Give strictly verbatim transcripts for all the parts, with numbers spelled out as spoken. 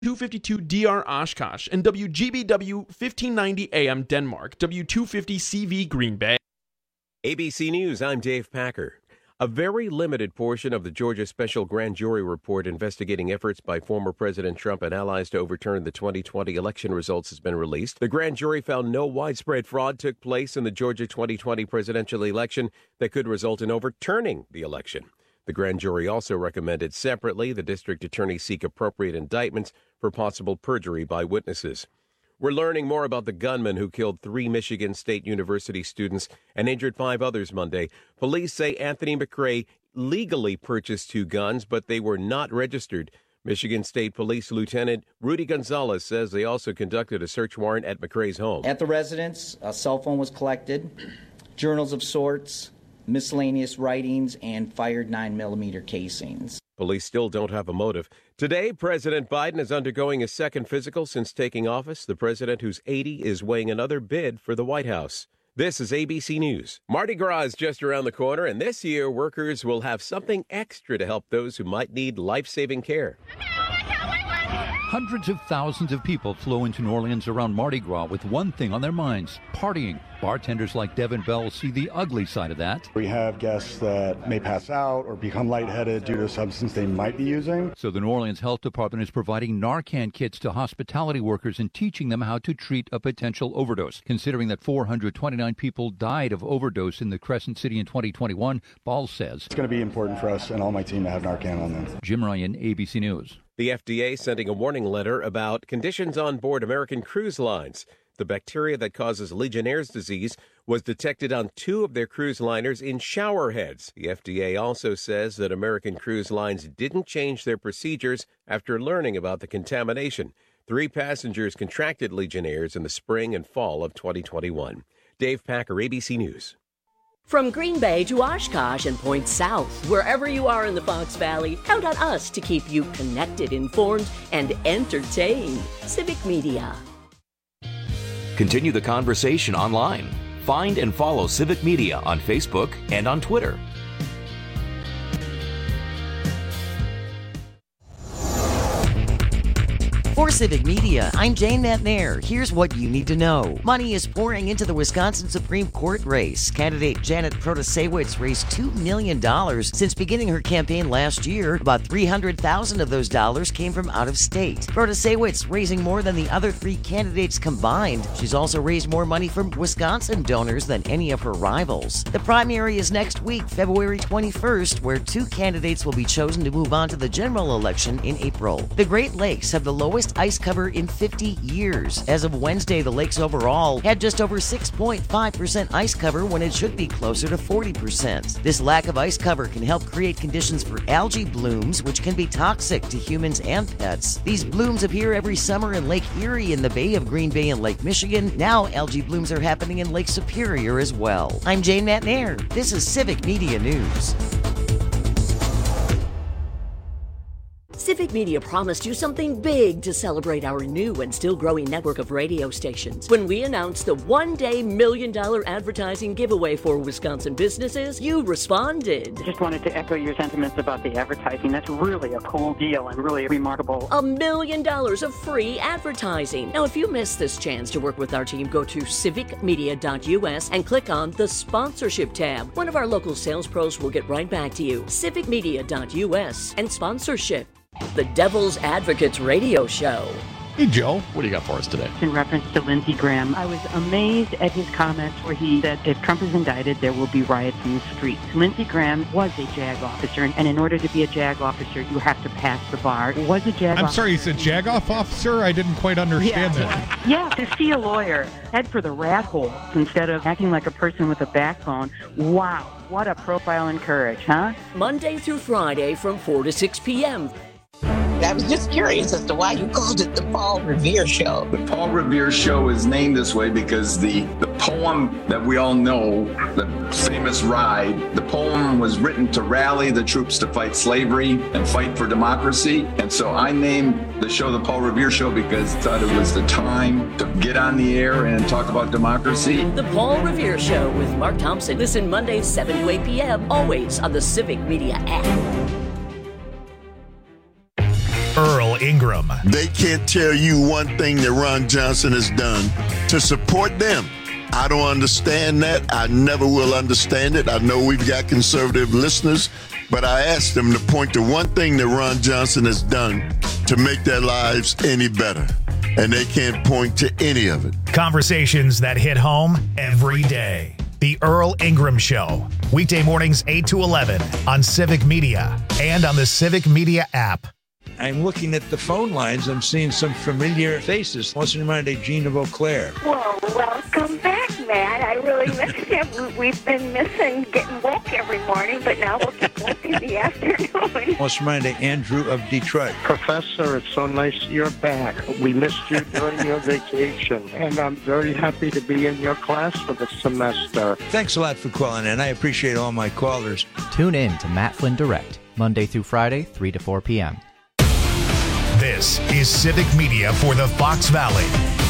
two fifty-two D R Oshkosh, and W G B W fifteen ninety A M Denmark, W two fifty C V Green Bay. A B C News, I'm Dave Packer. A very limited portion of the Georgia Special Grand Jury report investigating efforts by former President Trump and allies to overturn the twenty twenty election results has been released. The grand jury found no widespread fraud took place in the Georgia twenty twenty presidential election that could result in overturning the election. The grand jury also recommended separately the district attorney seek appropriate indictments for possible perjury by witnesses. We're learning more about the gunman who killed three Michigan State University students and injured five others Monday. Police say Anthony McRae legally purchased two guns, but they were not registered. Michigan State Police Lieutenant Rudy Gonzalez says they also conducted a search warrant at McRae's home. At the residence, a cell phone was collected, journals of sorts, miscellaneous writings, and fired nine millimeter casings. Police still don't have a motive. Today, President Biden is undergoing a second physical since taking office. The president, who's eighty, is weighing another bid for the White House. This is A B C News. Mardi Gras is just around the corner, and this year, workers will have something extra to help those who might need life-saving care. Hundreds of thousands of people flow into New Orleans around Mardi Gras with one thing on their minds: partying. Bartenders like Devin Bell see the ugly side of that. We have guests that may pass out or become lightheaded due to a substance they might be using. So the New Orleans Health Department is providing Narcan kits to hospitality workers and teaching them how to treat a potential overdose. Considering that four hundred twenty-nine people died of overdose in the Crescent City in twenty twenty-one, Ball says it's going to be important for us and all my team to have Narcan on them. Jim Ryan, A B C News. The F D A sending a warning letter about conditions on board American cruise lines. The bacteria that causes Legionnaire's disease was detected on two of their cruise liners in shower heads. The F D A also says that American Cruise Lines didn't change their procedures after learning about the contamination. Three passengers contracted Legionnaire's in the spring and fall of twenty twenty-one. Dave Packer, A B C News. From Green Bay to Oshkosh and points south, wherever you are in the Fox Valley, count on us to keep you connected, informed, and entertained. Civic Media. Continue the conversation online. Find and follow Civic Media on Facebook and on Twitter. For Civic Media, I'm Jane Matnair. Here's what you need to know. Money is pouring into the Wisconsin Supreme Court race. Candidate Janet Protasewicz raised two million dollars since beginning her campaign last year. About three hundred thousand dollars of those dollars came from out of state. Protasewicz raising more than the other three candidates combined. She's also raised more money from Wisconsin donors than any of her rivals. The primary is next week, February twenty-first, where two candidates will be chosen to move on to the general election in April. The Great Lakes have the lowest ice cover in fifty years. As of Wednesday, the lakes overall had just over six point five percent ice cover when it should be closer to forty percent. This lack of ice cover can help create conditions for algae blooms, which can be toxic to humans and pets. These blooms appear every summer in Lake Erie, in the Bay of Green Bay, and Lake Michigan. Now algae blooms are happening in Lake Superior as well. I'm Jane Matnair. This is Civic Media News. Civic Media promised you something big to celebrate our new and still growing network of radio stations. When we announced the one-day million dollar advertising giveaway for Wisconsin businesses, you responded. I just wanted to echo your sentiments about the advertising. That's really a cool deal and really remarkable. A million dollars of free advertising. Now, if you missed this chance to work with our team, go to civic media dot U S and click on the sponsorship tab. One of our local sales pros will get right back to you. civic media dot U S and sponsorship. The Devil's Advocates Radio Show. Hey, Joe, what do you got for us today? In reference to Lindsey Graham, I was amazed at his comments where he said if Trump is indicted, there will be riots in the streets. Lindsey Graham was a JAG officer, and in order to be a JAG officer, you have to pass the bar. Was a JAG I'm officer. sorry, you said JAG-off officer? I didn't quite understand yeah. that. Yeah, to see a lawyer head for the rat hole instead of acting like a person with a backbone. Wow, what a profile in courage, huh? Monday through Friday from four to six p.m. I was just curious as to why you called it the Paul Revere Show. The Paul Revere Show is named this way because the, the poem that we all know, the famous Ride, the poem was written to rally the troops to fight slavery and fight for democracy. And so I named the show the Paul Revere Show because I thought it was the time to get on the air and talk about democracy. The Paul Revere Show with Mark Thompson. Listen Mondays seven to eight p.m. always on the Civic Media app. Earl Ingram. They can't tell you one thing that Ron Johnson has done to support them. I don't understand that. I never will understand it. I know we've got conservative listeners, but I asked them to point to one thing that Ron Johnson has done to make their lives any better. And they can't point to any of it. Conversations that hit home every day. The Earl Ingram Show. Weekday mornings eight to eleven on Civic Media and on the Civic Media app. I'm looking at the phone lines. I'm seeing some familiar faces. What's in mind of Gene of Eau Claire? Well, welcome back, Matt. I really miss you. We've been missing getting woke every morning, but now we'll get woke in the afternoon. What's in mind of Andrew of Detroit? Professor, it's so nice you're back. We missed you during your vacation, and I'm very happy to be in your class for the semester. Thanks a lot for calling in. I appreciate all my callers. Tune in to Matt Flynn Direct, Monday through Friday, three to four p.m. This is Civic Media for the Fox Valley.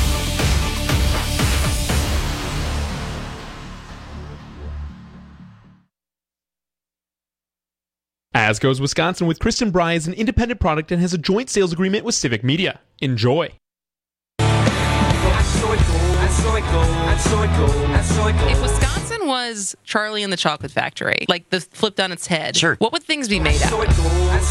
As Goes Wisconsin with Kristen Bry is an independent product and has a joint sales agreement with Civic Media. Enjoy. If Wisconsin was Charlie and the Chocolate Factory, like the flipped on its head, sure, what would things be made out of?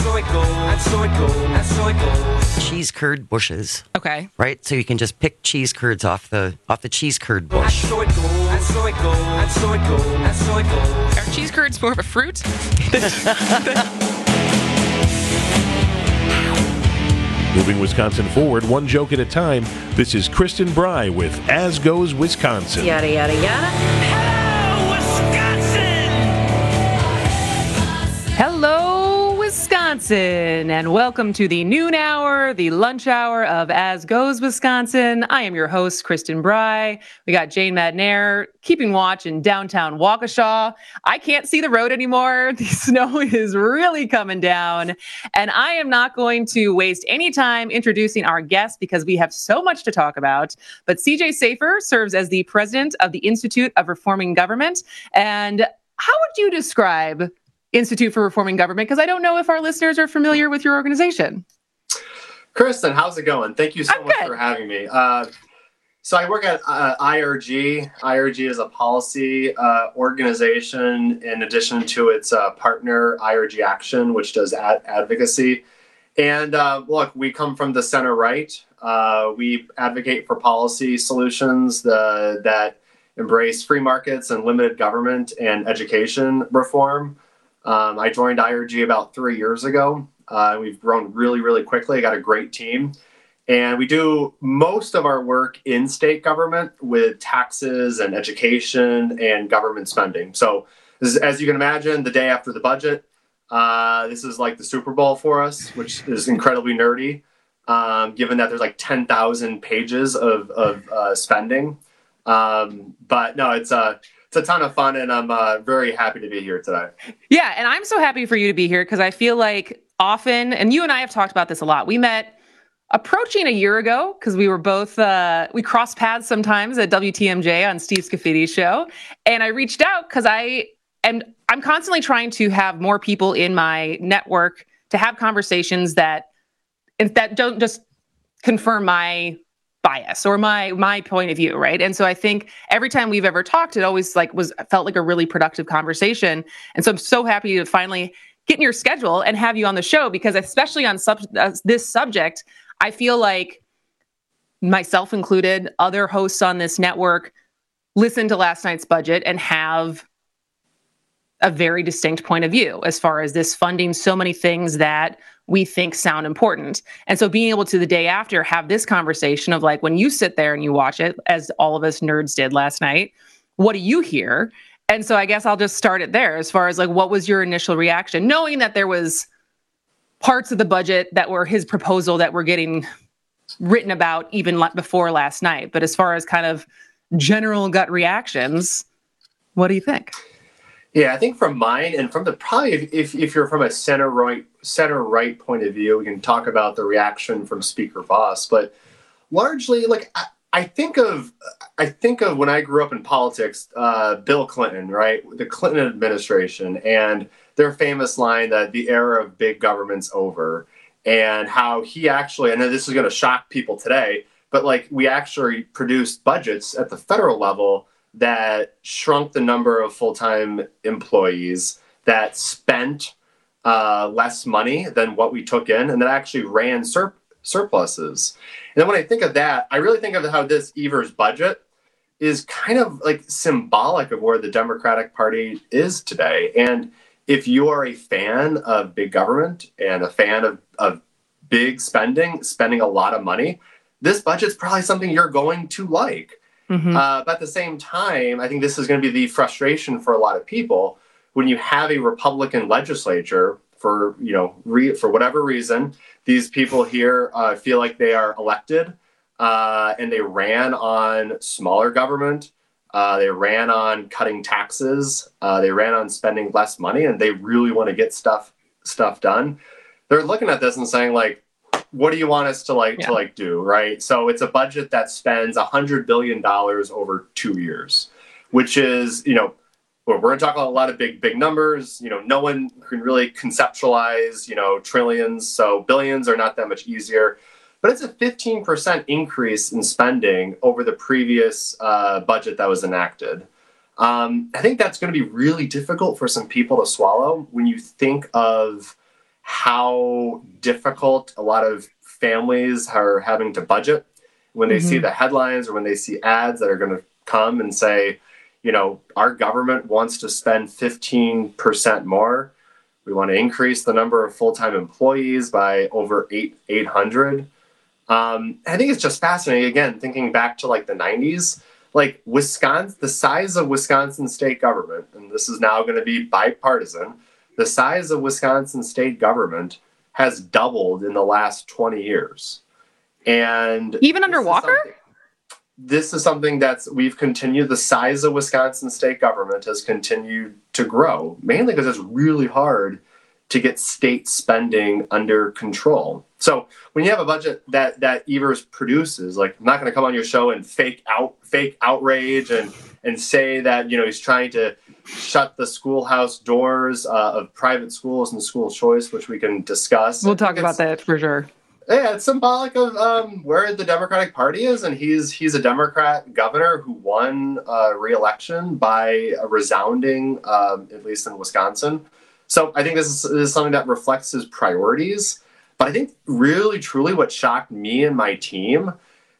Cheese curd bushes. Okay. Right? So you can just pick cheese curds off the off the cheese curd bush. Are cheese curds more of a fruit? Moving Wisconsin forward, one joke at a time. This is Kristen Bry with As Goes Wisconsin. Yada, yada, yada. Hello, Wisconsin! Hello, Wisconsin, and welcome to the noon hour, the lunch hour of As Goes Wisconsin. I am your host, Kristen Bry. We got Jane Madnair keeping watch in downtown Waukesha. I can't see the road anymore. The snow is really coming down, and I am not going to waste any time introducing our guest because we have so much to talk about. But C J Safer serves as the president of the Institute of Reforming Government. And how would you describe Institute for Reforming Government? Because I don't know if our listeners are familiar with your organization. Kristen, how's it going? Thank you so I'm much good. for having me. Uh, so I work at uh, I R G. I R G is a policy uh, organization in addition to its uh, partner, I R G Action, which does ad- advocacy. And uh, look, we come from the center right. Uh, we advocate for policy solutions the, that embrace free markets and limited government and education reform. Um, I joined I R G about three years ago. Uh, we've grown really, really quickly. I got a great team. And we do most of our work in state government with taxes and education and government spending. So this is, as you can imagine, the day after the budget, uh, this is like the Super Bowl for us, which is incredibly nerdy, um, given that there's like ten thousand pages of, of uh, spending. Um, but no, it's a, it's a ton of fun, and I'm uh, very happy to be here today. Yeah, and I'm so happy for you to be here because I feel like often, and you and I have talked about this a lot, we met approaching a year ago because we were both, uh, we crossed paths sometimes at W T M J on Steve Scaffidi's show. And I reached out because I am, I'm constantly trying to have more people in my network to have conversations that, that don't just confirm my bias or my, my point of view. Right. And so I think every time we've ever talked, it always like was, felt like a really productive conversation. And so I'm so happy to finally get in your schedule and have you on the show because especially on sub- uh, this subject, I feel like myself included, other hosts on this network listen to last night's budget and have a very distinct point of view as far as this funding so many things that we think sound important. And so being able to the day after have this conversation of like, when you sit there and you watch it, as all of us nerds did last night, what do you hear? And so I guess I'll just start it there as far as like, what was your initial reaction, knowing that there was parts of the budget that were his proposal that were getting written about even before last night. But as far as kind of general gut reactions, what do you think? Yeah, I think from mine and from the probably if, if you're from a center right center right point of view, we can talk about the reaction from Speaker Voss. But largely, like I, I think of I think of when I grew up in politics, uh, Bill Clinton, right, the Clinton administration, and their famous line that the era of big government's over. and how he actually, I know this is going to shock people today, but like we actually produced budgets at the federal level that shrunk the number of full-time employees, that spent uh, less money than what we took in, and that actually ran sur- surpluses. And then when I think of that, I really think of how this Evers budget is kind of like symbolic of where the Democratic Party is today. And if you are a fan of big government and a fan of, of big spending, spending a lot of money, this budget's probably something you're going to like. Mm-hmm. Uh, but at the same time, I think this is going to be the frustration for a lot of people when you have a Republican legislature for, you know, re- for whatever reason, these people here uh, feel like they are elected uh, and they ran on smaller government. Uh, they ran on cutting taxes. Uh, they ran on spending less money, and they really want to get stuff stuff done. They're looking at this and saying, like, what do you want us to like yeah. to like do, right? So it's a budget that spends one hundred billion dollars over two years, which is, you know, we're going to talk about a lot of big, big numbers. You know, no one can really conceptualize, you know, trillions. So billions are not that much easier. But it's a fifteen percent increase in spending over the previous uh, budget that was enacted. Um, I think that's going to be really difficult for some people to swallow when you think of how difficult a lot of families are having to budget when they mm-hmm. see the headlines or when they see ads that are going to come and say, you know, our government wants to spend fifteen percent more. We want to increase the number of full-time employees by over eight, 800. Um, I think it's just fascinating, again, thinking back to like the nineties, like Wisconsin, the size of Wisconsin state government, and this is now going to be bipartisan, the size of Wisconsin state government has doubled in the last twenty years. And even under Walker? This is something that's, we've continued, the size of Wisconsin state government has continued to grow, mainly because it's really hard to get state spending under control. So when you have a budget that that Evers produces, like, I'm not going to come on your show and fake out fake outrage and and say that, you know, he's trying to shut the schoolhouse doors uh, of private schools and school choice, which we can discuss. We'll talk about that for sure. Yeah, it's symbolic of um, where the Democratic Party is, and he's he's a Democrat governor who won uh, re-election by a resounding, um, at least in Wisconsin. So I think this is, this is something that reflects his priorities. But I think really, truly what shocked me and my team,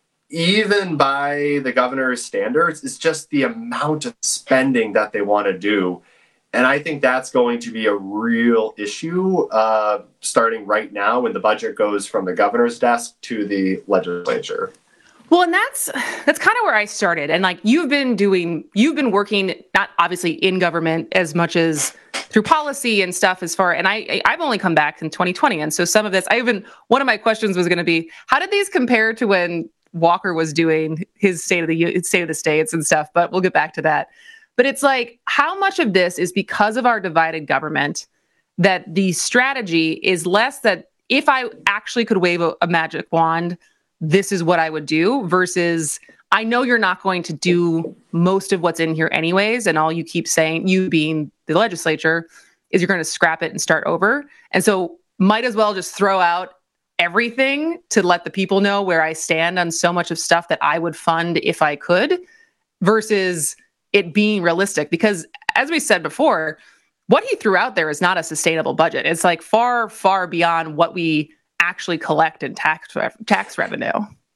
even by the governor's standards, is just the amount of spending that they want to do. And I think that's going to be a real issue uh, starting right now when the budget goes from the governor's desk to the legislature. Well, and that's that's kind of where I started. And like you've been doing, you've been working not obviously in government as much as through policy and stuff as far, and I, I've only come back in twenty twenty. And so some of this, I even, one of my questions was going to be, how did these compare to when Walker was doing his state of the state of the states and stuff? But we'll get back to that. But it's like, how much of this is because of our divided government that the strategy is less that if I actually could wave a, a magic wand, this is what I would do, versus I know you're not going to do most of what's in here anyways. And all you keep saying, you being the legislature, is you're going to scrap it and start over. And so might as well just throw out everything to let the people know where I stand on so much of stuff that I would fund if I could, versus it being realistic. Because as we said before, what he threw out there is not a sustainable budget. It's like far, far beyond what we actually collect in tax tax revenue.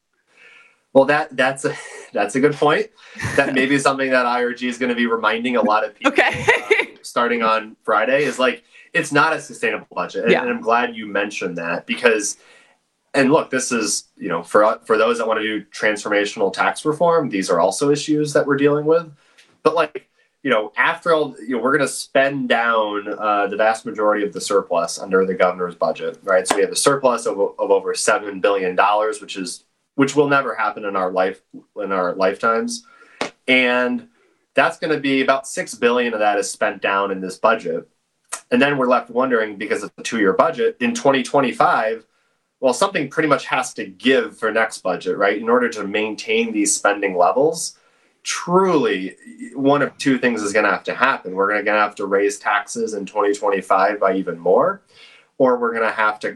Well, that that's a that's a good point. That may be something that I R G is going to be reminding a lot of people okay. uh, starting on Friday, is like, it's not a sustainable budget. And, yeah. and I'm glad you mentioned that, because, and look, this is, you know, for for those that want to do transformational tax reform, these are also issues that we're dealing with. But like, you know, after all, you know, we're going to spend down uh, the vast majority of the surplus under the governor's budget, right? So we have a surplus of, of over seven billion dollars, which is which will never happen in our life in our lifetimes, and that's going to be about six billion dollars of that is spent down in this budget, and then we're left wondering, because it's a two-year budget in twenty twenty-five. Well, something pretty much has to give for next budget, right? In order to maintain these spending levels. Truly, one of two things is going to have to happen. We're going to have to raise taxes in twenty twenty-five by even more, or we're going to have to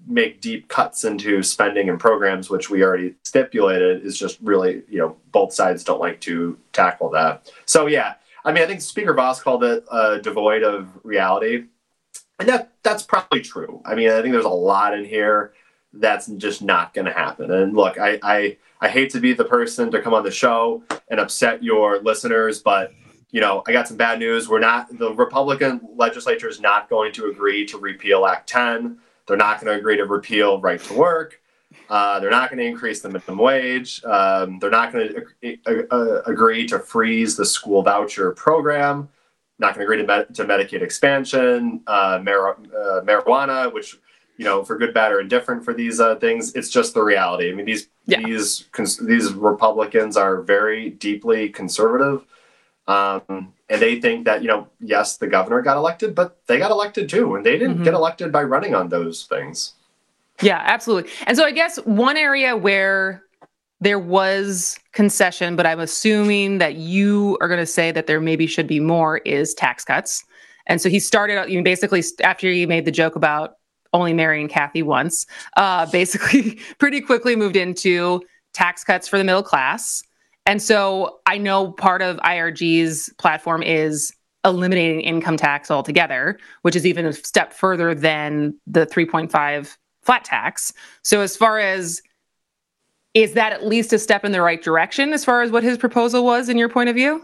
make deep cuts into spending and programs, which we already stipulated, is just really, you know, both sides don't like to tackle that. So, yeah, I mean, I think Speaker Voss called it uh, devoid of reality. And that that's probably true. I mean, I think there's a lot in here that's just not going to happen. And look, I, I I hate to be the person to come on the show and upset your listeners, but, you know, I got some bad news. We're not, the Republican legislature is not going to agree to repeal Act ten. They're not going to agree to repeal right to work. Uh, they're not going to increase the minimum wage. Um, they're not going to uh, uh, agree to freeze the school voucher program. Not going to agree to, med- to Medicaid expansion, uh, mar- uh, marijuana, which, you know, for good, bad, or indifferent for these uh, things, it's just the reality. I mean, these yeah. these cons- these Republicans are very deeply conservative, um, and they think that, you know, yes, the governor got elected, but they got elected too, and they didn't mm-hmm. get elected by running on those things. Yeah, absolutely. And so I guess one area where there was concession, but I'm assuming that you are going to say that there maybe should be more, is tax cuts. And so he started out, you know, basically after he made the joke about only marrying Kathy once, uh, basically pretty quickly moved into tax cuts for the middle class. And so I know part of I R G's platform is eliminating income tax altogether, which is even a step further than the three point five flat tax. So as far as, is that at least a step in the right direction as far as what his proposal was in your point of view?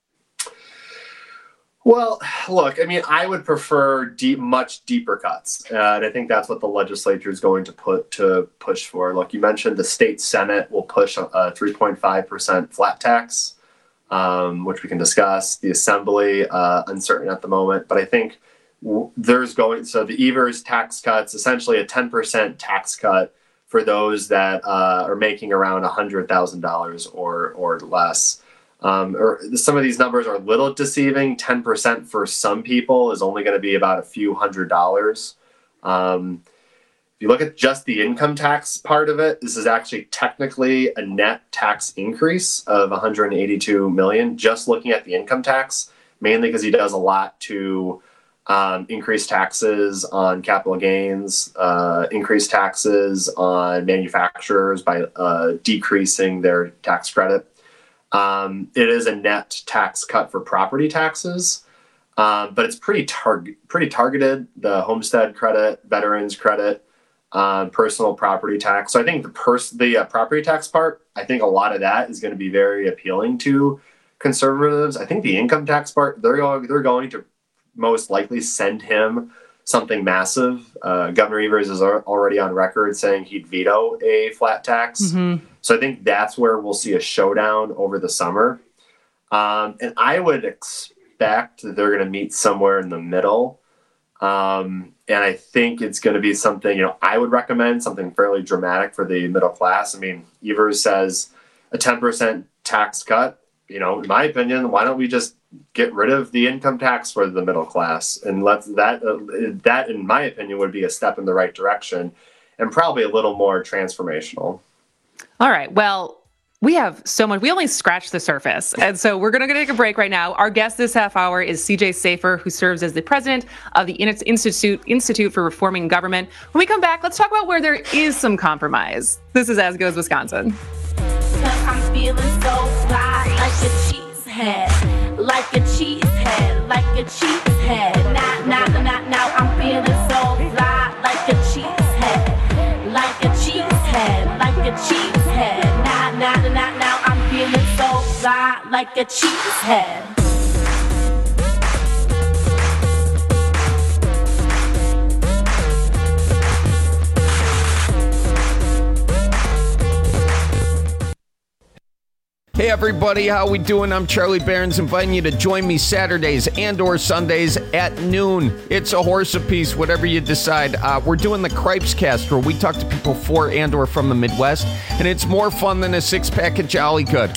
Well, look, I mean, I would prefer deep, much deeper cuts. Uh, and I think that's what the legislature is going to put to push for. Look, you mentioned the state Senate will push a three point five percent flat tax, um, which we can discuss. The Assembly, uh, uncertain at the moment. But I think w- there's going, so the Evers tax cuts, essentially a ten percent tax cut for those that uh, are making around one hundred thousand dollars or or less. Um, or some of these numbers are a little deceiving. ten percent for some people is only going to be about a few hundred dollars. Um, if you look at just the income tax part of it, this is actually technically a net tax increase of one hundred eighty-two million dollars, just looking at the income tax, mainly because he does a lot to um, increase taxes on capital gains, uh, increase taxes on manufacturers by uh, decreasing their tax credit. Um, it is a net tax cut for property taxes, um, but it's pretty target, pretty targeted. The homestead credit, veterans credit, uh, personal property tax. So I think the pers- the uh, property tax part, I think a lot of that is going to be very appealing to conservatives. I think the income tax part, they're going they're going to most likely send him something massive. Uh, Governor Evers is already on record saying he'd veto a flat tax. Mm-hmm. So I think that's where we'll see a showdown over the summer. Um, and I would expect that they're going to meet somewhere in the middle. Um, and I think it's going to be something, you know, I would recommend something fairly dramatic for the middle class. I mean, Evers says a ten percent tax cut. You know, in my opinion, why don't we just get rid of the income tax for the middle class? And let that, uh, that, in my opinion, would be a step in the right direction and probably a little more transformational. All right. Well, we have so much. We only scratched the surface. And so we're going to take a break right now. Our guest this half hour is C J Safer, who serves as the president of the Institute Institute for Reforming Government. When we come back, let's talk about where there is some compromise. This is As Goes Wisconsin. I'm feeling so fly, like a cheese head, like a cheese head, like a cheese head. Now, now, now, now, I'm feeling so fly, like a cheese head, like a cheese head, like a cheese head. Now, now, now, now, I'm feeling so fly, like a cheese head. Hey everybody, how we doing? I'm Charlie Barons, inviting you to join me Saturdays and or Sundays at noon. It's a horse apiece, whatever you decide. Uh, we're doing the Cripes Cast, where we talk to people for and or from the Midwest, and it's more fun than a six-pack of Jolly Good.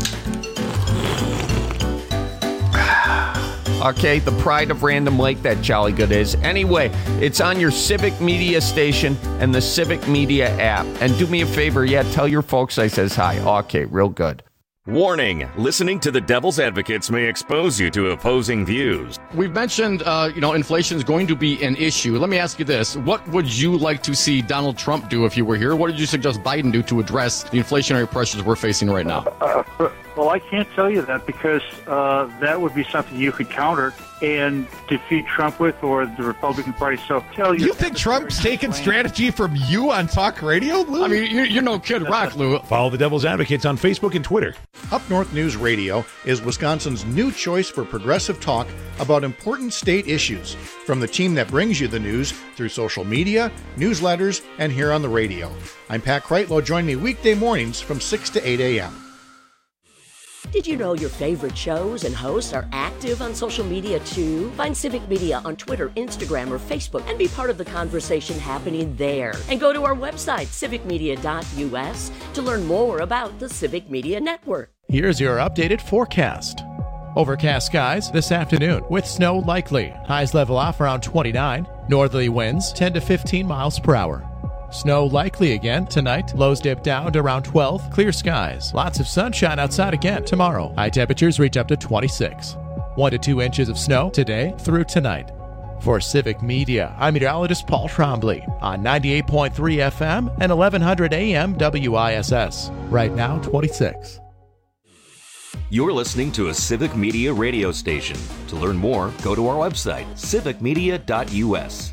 Okay, the pride of Random Lake, that Jolly Good is. Anyway, it's on your Civic Media station and the Civic Media app. And do me a favor, yeah, tell your folks I says hi. Okay, real good. Warning, listening to the Devil's Advocates may expose you to opposing views. We've mentioned, uh, you know, inflation is going to be an issue. Let me ask you this. What would you like to see Donald Trump do if you were here? What did you suggest Biden do to address the inflationary pressures we're facing right now? Uh, well, I can't tell you that because uh, that would be something you could counter and defeat Trump with, or the Republican Party. So tell you. You think Trump's taking strategy from you on talk radio, Lou? I mean, you're, you're no Kid Rock, Lou. Follow the Devil's Advocates on Facebook and Twitter. Up North News Radio is Wisconsin's new choice for progressive talk about important state issues. From the team that brings you the news through social media, newsletters, and here on the radio. I'm Pat Kreitlow. Join me weekday mornings from six to eight a.m. Did you know your favorite shows and hosts are active on social media too? Find Civic Media on Twitter, Instagram, or Facebook and be part of the conversation happening there. And go to our website, civic media dot u s, to learn more about the Civic Media Network. Here's your updated forecast. Overcast skies this afternoon with snow likely. Highs level off around twenty-nine. Northerly winds ten to fifteen miles per hour. Snow likely again tonight. Lows dip down to around twelve. Clear skies. Lots of sunshine outside again tomorrow. High temperatures reach up to twenty-six. One to two inches of snow today through tonight. For Civic Media, I'm meteorologist Paul Trombley on ninety-eight point three F M and eleven hundred A M W I S S. Right now, twenty-six. You're listening to a Civic Media radio station. To learn more, go to our website, civic media dot u s.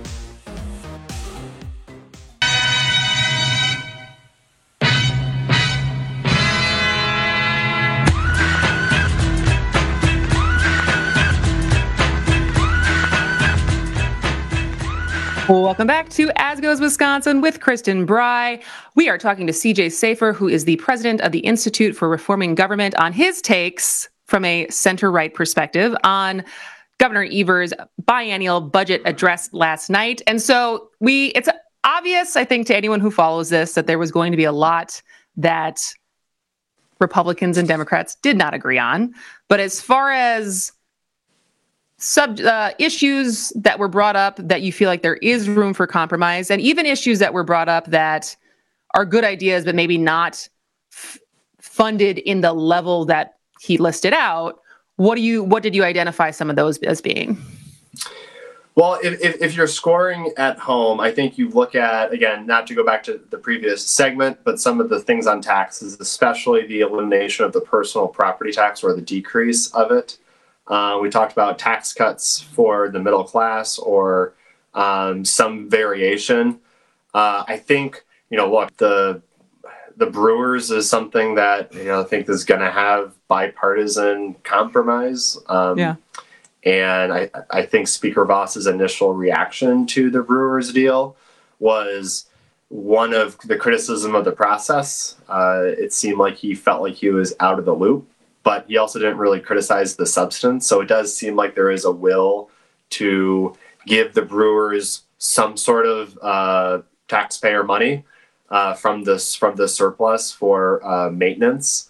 Welcome back to As Goes Wisconsin with Kristen Bry. We are talking to C J Safer, who is the president of the Institute for Reforming Government, on his takes from a center-right perspective on Governor Evers' biennial budget address last night. And so we, it's obvious, I think, to anyone who follows this, that there was going to be a lot that Republicans and Democrats did not agree on. But as far as Sub uh, issues that were brought up that you feel like there is room for compromise, and even issues that were brought up that are good ideas but maybe not f- funded in the level that he listed out, what do you what did you identify some of those as being? Well, if, if, if you're scoring at home, I think you look at, again, not to go back to the previous segment, but some of the things on taxes, especially the elimination of the personal property tax or the decrease of it. Uh, we talked about tax cuts for the middle class or um, some variation. Uh, I think, you know, look, the the Brewers is something that, you know, I think is going to have bipartisan compromise. Um, yeah. And I, I think Speaker Voss's initial reaction to the Brewers deal was one of the criticism of the process. Uh, it seemed like he felt like he was out of the loop. But he also didn't really criticize the substance. So it does seem like there is a will to give the Brewers some sort of uh, taxpayer money uh, from this from the surplus for uh, maintenance.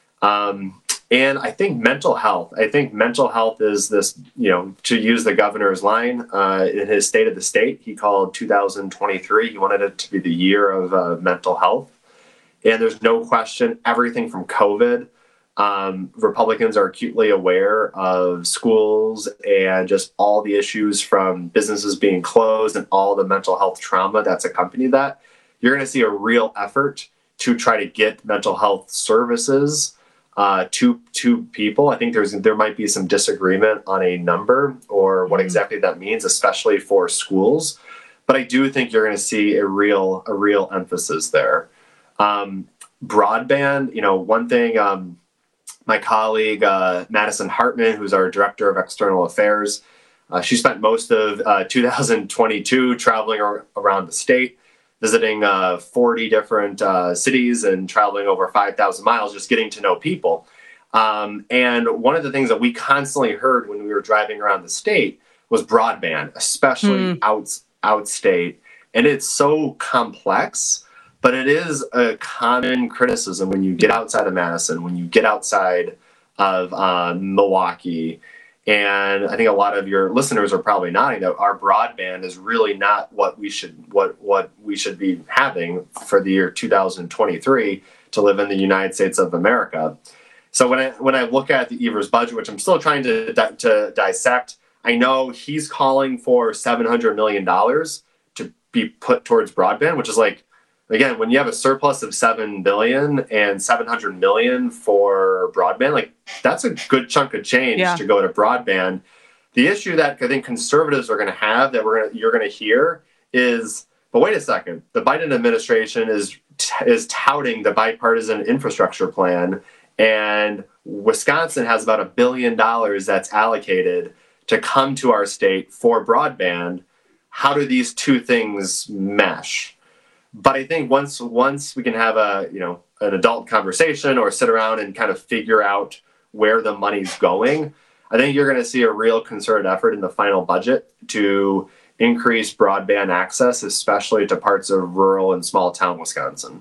Um, and I think mental health. I think mental health is this, you know, to use the governor's line uh, in his State of the State, he called two thousand twenty-three. He wanted it to be the year of uh, mental health. And there's no question, everything from COVID. Um, Republicans are acutely aware of schools and just all the issues from businesses being closed and all the mental health trauma that's accompanied that. You're going to see a real effort to try to get mental health services uh, to to people. I think there's there might be some disagreement on a number or what exactly that means, especially for schools. But I do think you're going to see a real a real emphasis there. Um, broadband, you know, one thing. Um, My colleague, uh, Madison Hartman, who's our Director of External Affairs, uh, she spent most of uh, two thousand twenty-two traveling ar- around the state, visiting uh, forty different uh, cities and traveling over five thousand miles, just getting to know people. Um, and one of the things that we constantly heard when we were driving around the state was broadband, especially mm. out, outstate. And it's so complex. But it is a common criticism when you get outside of Madison, when you get outside of uh, Milwaukee, And I think a lot of your listeners are probably nodding that our broadband is really not what we should what what we should be having for the year two thousand twenty-three to live in the United States of America. So when I when I look at the Evers budget, which I'm still trying to to dissect, I know he's calling for seven hundred million dollars to be put towards broadband, which is like, again, when you have a surplus of seven billion dollars and seven hundred million dollars for broadband, like that's a good chunk of change Yeah. to go to broadband. The issue that I think conservatives are going to have that we're gonna, you're going to hear is, but wait a second, the Biden administration is is touting the bipartisan infrastructure plan, and Wisconsin has about a billion dollars that's allocated to come to our state for broadband. How do these two things mesh? But I think once once we can have a you know an adult conversation or sit around and kind of figure out where the money's going, I think you're going to see a real concerted effort in the final budget to increase broadband access, especially to parts of rural and small town Wisconsin.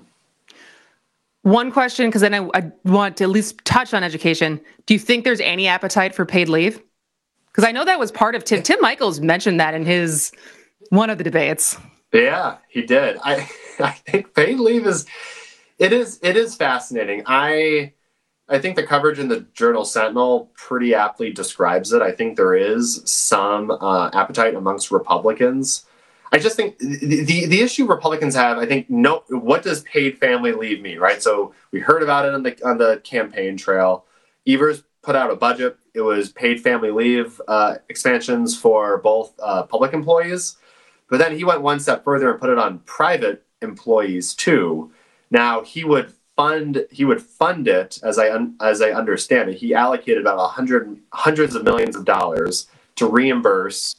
One question, because then I, I want to at least touch on education. Do you think there's any appetite for paid leave? Because I know that was part of Tim. Tim Michaels mentioned that in his one of the debates. Yeah, he did. I I think paid leave is it is it is fascinating. I I think the coverage in the Journal Sentinel pretty aptly describes it. I think there is some uh, appetite amongst Republicans. I just think the, the the issue Republicans have, I think, no. What does paid family leave mean, right? So we heard about it on the on the campaign trail. Evers put out a budget. It was paid family leave uh, expansions for both uh, public employees. But then he went one step further and put it on private employees too. Now he would fund he would fund it as I un, as I understand it. He allocated about a hundred hundreds of millions of dollars to reimburse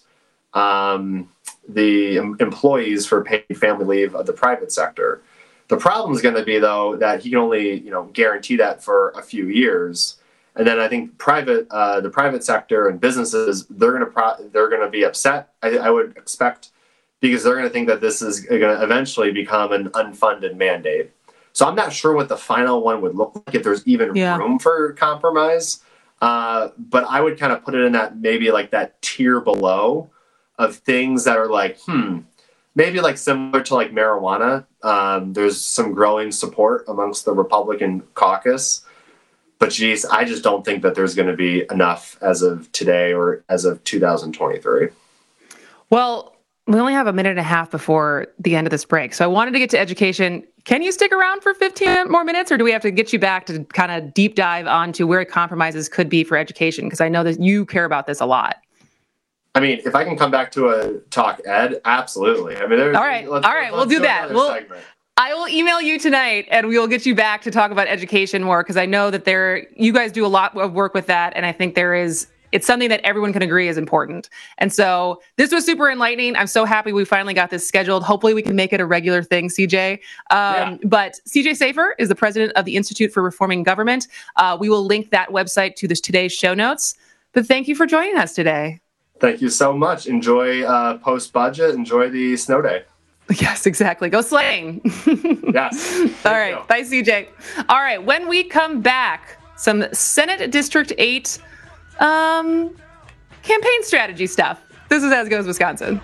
um, the em- employees for paid family leave of the private sector. The problem is going to be though that he can only you know guarantee that for a few years. And then I think private, uh, the private sector and businesses, they're going to pro- they're going to be upset. I, I would expect. Because they're going to think that this is going to eventually become an unfunded mandate. So I'm not sure what the final one would look like, if there's even Yeah. room for compromise. Uh, but I would kind of put it in that maybe like that tier below of things that are like, hmm, maybe like similar to like marijuana. Um, there's some growing support amongst the Republican caucus. But geez, I just don't think that there's going to be enough as of today or as of two thousand twenty-three. Well, we only have a minute and a half before the end of this break. So I wanted to get to education. Can you stick around for fifteen more minutes, or do we have to get you back to kind of deep dive onto where compromises could be for education? Because I know that you care about this a lot. I mean, if I can come back to a talk ed, absolutely. I mean, there's, All right. let's, All right. let's We'll do do that. another We'll, segment. I will email you tonight and we will get you back to talk about education more, because I know that there, you guys do a lot of work with that. And I think there is, it's something that everyone can agree is important. And so this was super enlightening. I'm so happy we finally got this scheduled. Hopefully we can make it a regular thing, C J. Um, yeah. But C J Safer is the president of the Institute for Reforming Government. Uh, we will link that website to this today's show notes. But thank you for joining us today. Thank you so much. Enjoy uh, post-budget. Enjoy the snow day. Yes, exactly. Go sleighing. Yes. All right. You. Bye, C J. All right. When we come back, some Senate District eight um, campaign strategy stuff. This is As Goes Wisconsin.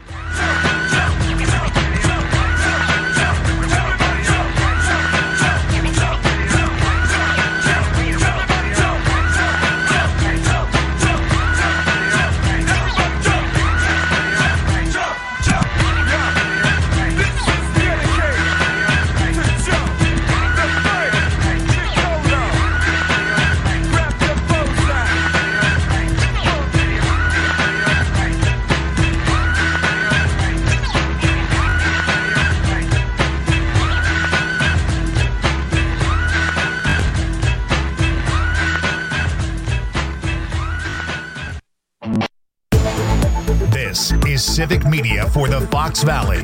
This is Civic Media for the Fox Valley.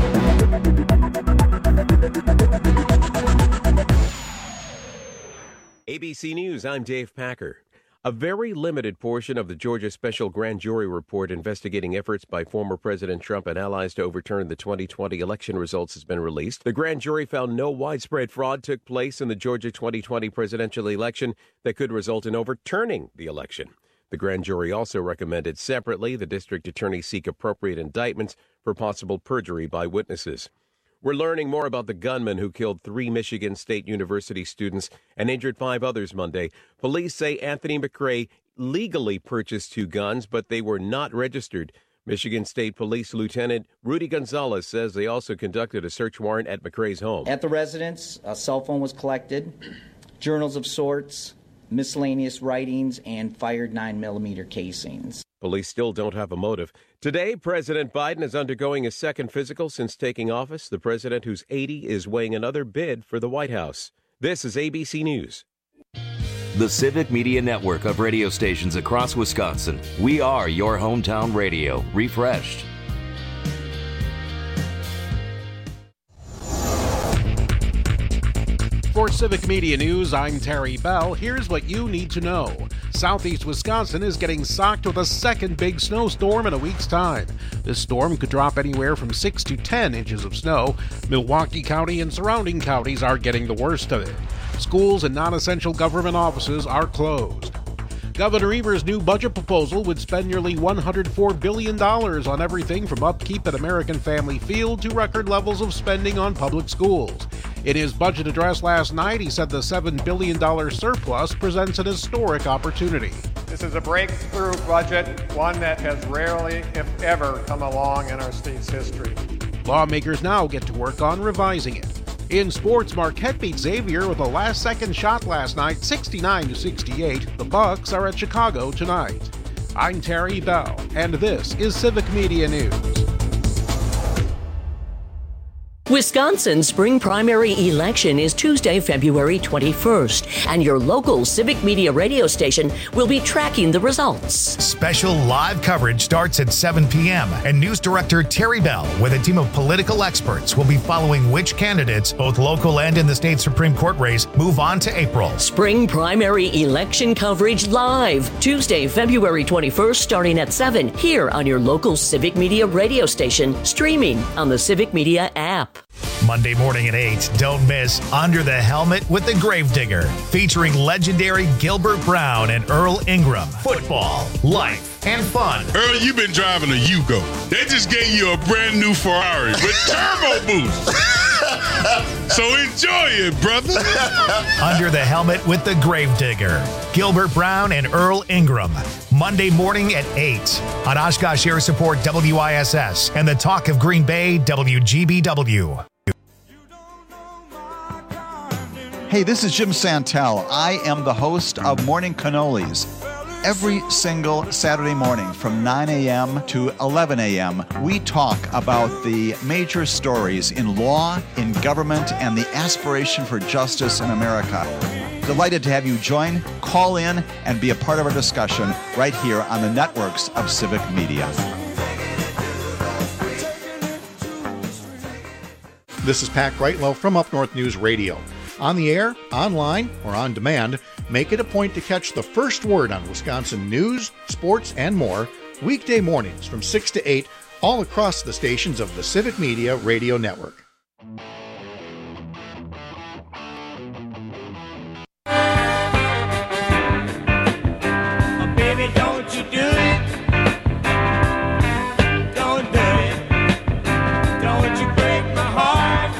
A B C News, I'm Dave Packer. A very limited portion of the Georgia Special Grand Jury report investigating efforts by former President Trump and allies to overturn the twenty twenty election results has been released. The grand jury found no widespread fraud took place in the Georgia twenty twenty presidential election that could result in overturning the election. The grand jury also recommended separately the district attorney seek appropriate indictments for possible perjury by witnesses. We're learning more about the gunman who killed three Michigan State University students and injured five others Monday. Police say Anthony McRae legally purchased two guns, but they were not registered. Michigan State Police Lieutenant Rudy Gonzalez says they also conducted a search warrant at McRae's home. At the residence, a cell phone was collected, journals of sorts, miscellaneous writings, and fired nine millimeter casings. Police still don't have a motive. Today, President Biden is undergoing a second physical since taking office. The president, who's eighty, is weighing another bid for the White House. This is A B C News. The Civic Media Network of radio stations across Wisconsin. We are your hometown radio, refreshed. For Civic Media News, I'm Terry Bell. Here's what you need to know. Southeast Wisconsin is getting socked with a second big snowstorm in a week's time. This storm could drop anywhere from six to ten inches of snow. Milwaukee County and surrounding counties are getting the worst of it. Schools and non-essential government offices are closed. Governor Evers' new budget proposal would spend nearly one hundred four billion dollars on everything from upkeep at American Family Field to record levels of spending on public schools. In his budget address last night, he said the seven billion dollars surplus presents an historic opportunity. This is a breakthrough budget, one that has rarely, if ever, come along in our state's history. Lawmakers now get to work on revising it. In sports, Marquette beat Xavier with a last-second shot last night, sixty-nine to sixty-eight. The Bucks are at Chicago tonight. I'm Terry Bell, and this is Civic Media News. Wisconsin's spring primary election is Tuesday, February twenty-first, and your local Civic Media radio station will be tracking the results. Special live coverage starts at seven p.m., and News Director Terry Bell, with a team of political experts, will be following which candidates, both local and in the state Supreme Court race, move on to April. Spring primary election coverage live, Tuesday, February twenty-first, starting at seven, here on your local Civic Media radio station, streaming on the Civic Media app. Monday morning at eight, don't miss Under the Helmet with the Gravedigger, featuring legendary Gilbert Brown and Earl Ingram. Football, life, and fun. Earl, you've been driving a Yugo. They just gave you a brand new Ferrari with turbo boost. So enjoy it, brother. Under the Helmet with the Gravedigger, Gilbert Brown and Earl Ingram. Monday morning at eight on Oshkosh Air Support W I S S and the Talk of Green Bay W G B W. Hey, this is Jim Santel. I am the host of Morning Cannolis. Every single Saturday morning from nine a.m. to eleven a.m., we talk about the major stories in law, in government, and the aspiration for justice in America. Delighted to have you join, call in, and be a part of our discussion right here on the networks of Civic Media. This is Pat Greitlow from Up North News Radio. On the air, online, or on demand, make it a point to catch the first word on Wisconsin news, sports, and more weekday mornings from six to eight all across the stations of the Civic Media Radio Network. Oh, baby, don't you do it. Don't do it. Don't you break my heart.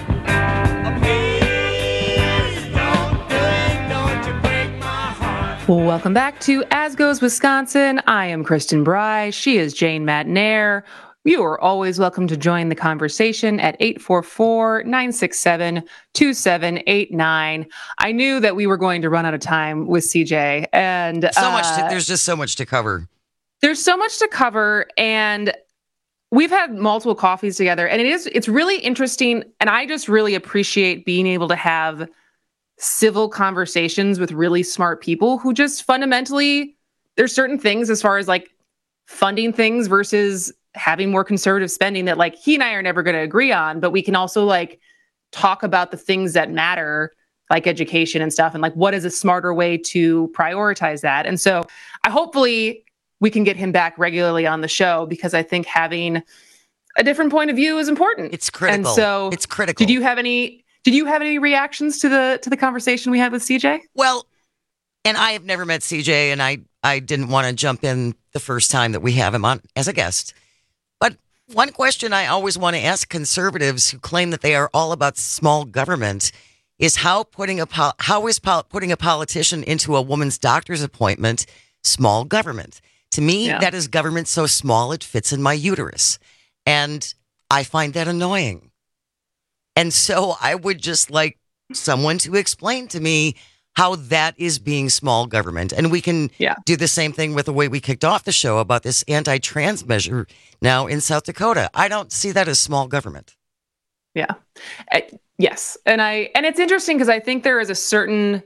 Welcome back to As Goes Wisconsin. I am Kristen Bry. She is Jane Matnair. You are always welcome to join the conversation at eight four four, nine six seven, two seven eight nine. I knew that we were going to run out of time with C J. And so uh, much to, there's just so much to cover. There's so much to cover, and we've had multiple coffees together, and it is it's really interesting, and I just really appreciate being able to have civil conversations with really smart people who just fundamentally, there's certain things as far as like funding things versus having more conservative spending that like he and I are never going to agree on, but we can also like talk about the things that matter, like education and stuff, and like what is a smarter way to prioritize that. And so I hopefully we can get him back regularly on the show, because I think having a different point of view is important. It's critical. And so it's critical. Did you have any Did you have any reactions to the to the conversation we had with C J? Well, and I have never met C J, and I I didn't want to jump in the first time that we have him on as a guest. But one question I always want to ask conservatives who claim that they are all about small government is how putting a pol- how is pol- putting a politician into a woman's doctor's appointment small government? To me, Yeah. that is government so small it fits in my uterus. And I find that annoying. And so I would just like someone to explain to me how that is being small government. And we can yeah. do the same thing with the way we kicked off the show about this anti-trans measure now in South Dakota. I don't see that as small government. Yeah. I, yes. And I and it's interesting because I think there is a certain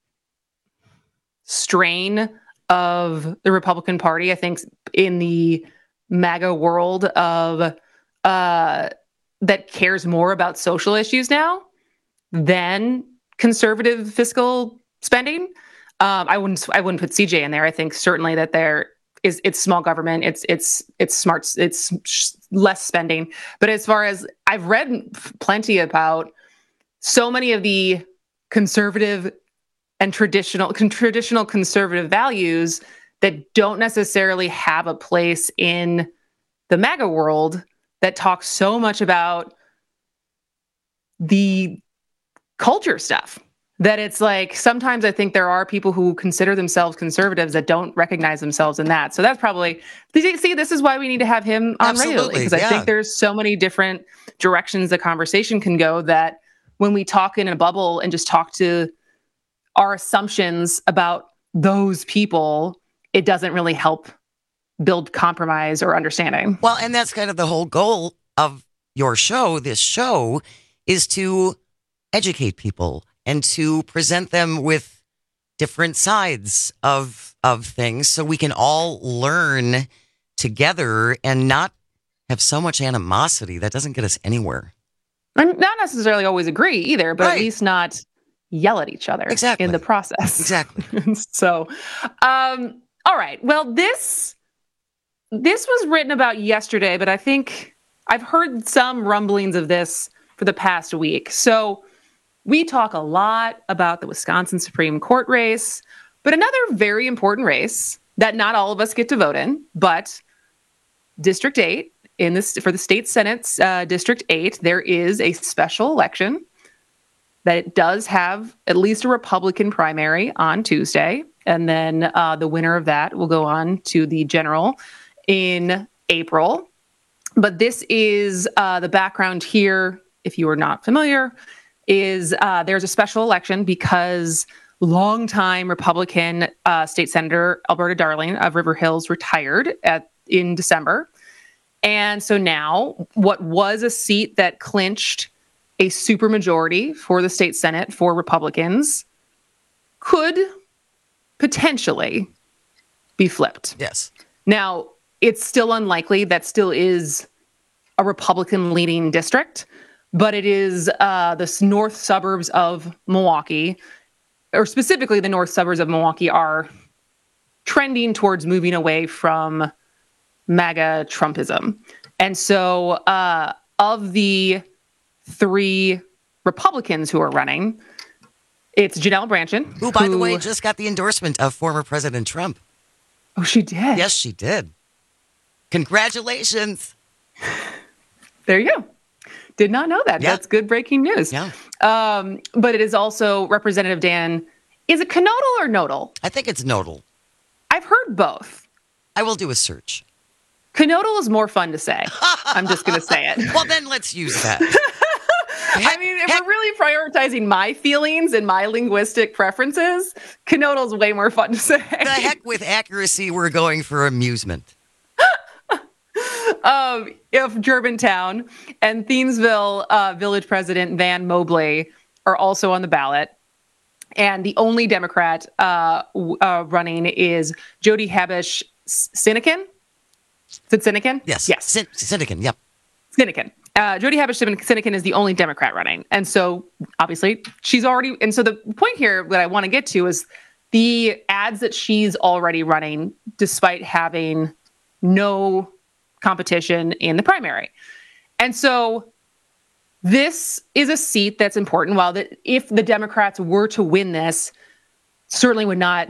strain of the Republican Party, I think, in the MAGA world of uh, that cares more about social issues now than conservative fiscal spending. Um, I wouldn't I wouldn't put C J in there. I think certainly that there is it's small government. It's it's it's smart. It's sh- less spending. But as far as I've read plenty about so many of the conservative and traditional con- traditional conservative values that don't necessarily have a place in the MAGA world that talks so much about the culture stuff that it's like sometimes I think there are people who consider themselves conservatives that don't recognize themselves in that. So that's probably, see, this is why we need to have him on Absolutely, regularly, because yeah. I think there's so many different directions the conversation can go that when we talk in a bubble and just talk to our assumptions about those people, it doesn't really help build compromise or understanding. Well, and that's kind of the whole goal of your show. This show is to educate people and to present them with different sides of of things so we can all learn together and not have so much animosity. That doesn't get us anywhere. And not necessarily always agree either, but Right. at least not yell at each other Exactly. in the process. Exactly. So, um, all right. Well, this this was written about yesterday, but I think I've heard some rumblings of this for the past week. So we talk a lot about the Wisconsin Supreme Court race, but another very important race that not all of us get to vote in, but District eight in this for the state Senate, uh, District eight, there is a special election that it does have at least a Republican primary on Tuesday. And then uh, the winner of that will go on to the general in April. But this is uh, the background here, if you are not familiar, is uh, there's a special election because longtime Republican uh, State Senator Alberta Darling of River Hills retired at in December. And so now what was a seat that clinched a supermajority for the state Senate for Republicans could potentially be flipped. Yes. Now, it's still unlikely. That still is a Republican-leaning district, but it is uh, the north suburbs of Milwaukee, or specifically the north suburbs of Milwaukee, are trending towards moving away from MAGA Trumpism. And so uh, of the three Republicans who are running, it's Janelle Brandtjen. Who, by who, the way, just got the endorsement of former President Trump. Oh, she did? Yes, she did. Congratulations. There you go. Did not know that. Yeah. That's good breaking news. Yeah. Um, but it is also Representative Dan. Is it canodal or nodal? I think it's nodal. I've heard both. I will do a search. Canodal is more fun to say. I'm just going to say it. Well, then let's use that. I mean, if we're really prioritizing my feelings and my linguistic preferences, canodal is way more fun to say. The heck with accuracy, we're going for amusement. um, if Germantown and Thiensville uh, Village President Van Mobley are also on the ballot. And the only Democrat uh, w- uh, running is Jody Habush Sinekin. Is it Sinekin? Yes. Yes. Sin- Sinekin, yep. Sinekin. Uh, Jody Habush Sinekin is the only Democrat running. And so, obviously, she's already... And so the point here that I want to get to is the ads that she's already running, despite having no competition in the primary. And so this is a seat that's important. While that if the Democrats were to win this, certainly would not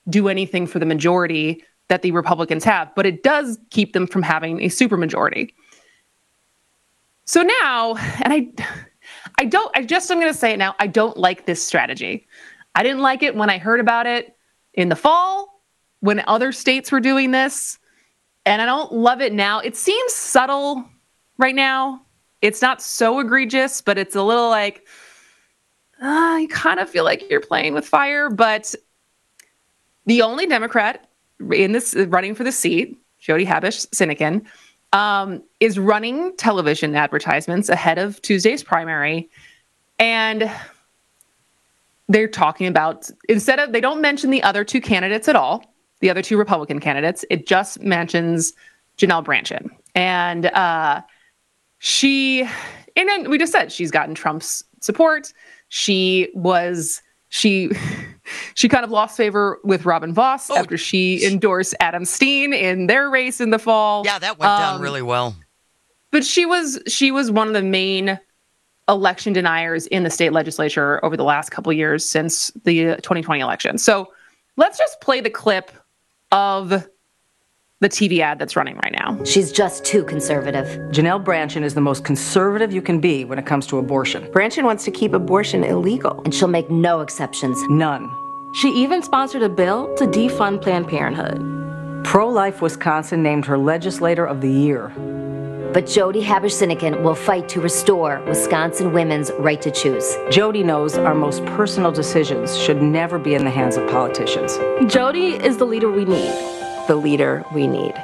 do anything for the majority that the Republicans have, but it does keep them from having a supermajority. So now, and I, I don't, I just, I'm going to say it now, I don't like this strategy. I didn't like it when I heard about it in the fall, when other states were doing this, and I don't love it now. It seems subtle right now. It's not so egregious, but it's a little like, uh, you kind of feel like you're playing with fire. But the only Democrat in this running for the seat, Jody Habush-Sinekin, um, is running television advertisements ahead of Tuesday's primary. And they're talking about, instead of, they don't mention the other two candidates at all, the other two Republican candidates. It just mentions Janelle Brandtjen. And uh, she, and then we just said she's gotten Trump's support. She was, she, she kind of lost favor with Robin Voss oh. after she endorsed Adam Steen in their race in the fall. Yeah, that went um, down really well. But she was, she was one of the main election deniers in the state legislature over the last couple of years since the twenty twenty election. So let's just play the clip of the T V ad that's running right now. She's just too conservative. Janelle Brandtjen is the most conservative you can be when it comes to abortion. Brandtjen wants to keep abortion illegal. And she'll make no exceptions. None. She even sponsored a bill to defund Planned Parenthood. Pro-Life Wisconsin named her Legislator of the Year. But Jody Habush-Sinekin will fight to restore Wisconsin women's right to choose. Jody knows our most personal decisions should never be in the hands of politicians. Jody is the leader we need. The leader we need.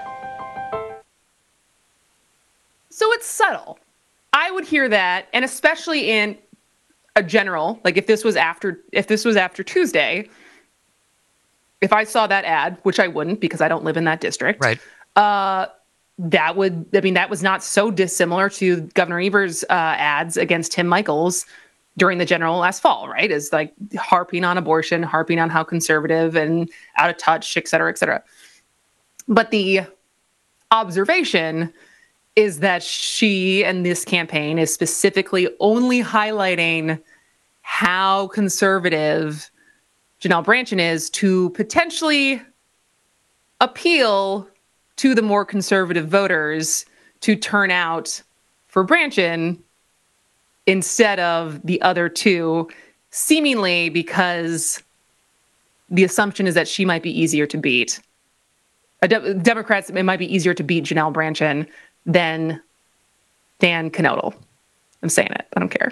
So it's subtle. I would hear that, and especially in a general, like if this was after if this was after Tuesday, if I saw that ad, which I wouldn't because I don't live in that district, right? Uh, that would, I mean, that was not so dissimilar to Governor Evers' uh, ads against Tim Michels during the general last fall, right? Is like harping on abortion, harping on how conservative and out of touch, et cetera, et cetera. But the observation is that she and this campaign is specifically only highlighting how conservative Janelle Brandtjen is to potentially appeal to the more conservative voters to turn out for Brandtjen instead of the other two, seemingly because the assumption is that she might be easier to beat. A de- Democrats, it might be easier to beat Janelle Brandtjen than Dan Knodel. I'm saying it. I don't care.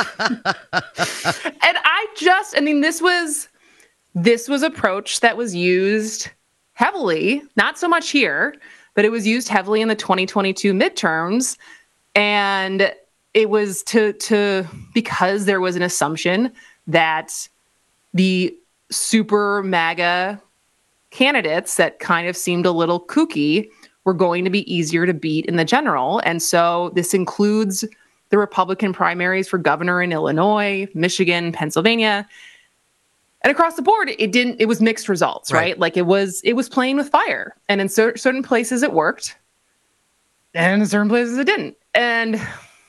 And I just, I mean, this was, this was approach that was used heavily, not so much here, but it was used heavily in the twenty twenty-two midterms. And it was to, to, because there was an assumption that the super MAGA candidates that kind of seemed a little kooky were going to be easier to beat in the general. And so this includes the Republican primaries for governor in Illinois, Michigan, Pennsylvania. And across the board, it didn't, it was mixed results, right? right? Like it was, it was playing with fire. And in cer- certain places it worked. And in certain places it didn't. And